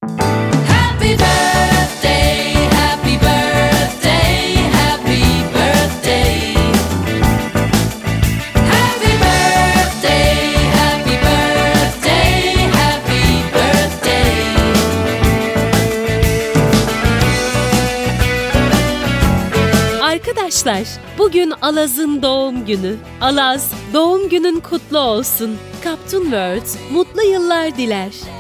Happy birthday, happy birthday, happy birthday. Happy birthday, happy birthday, happy birthday. Arkadaşlar, bugün Alaz'ın doğum günü. Alaz, doğum günün kutlu olsun. Kaptun World, mutlu yıllar diler.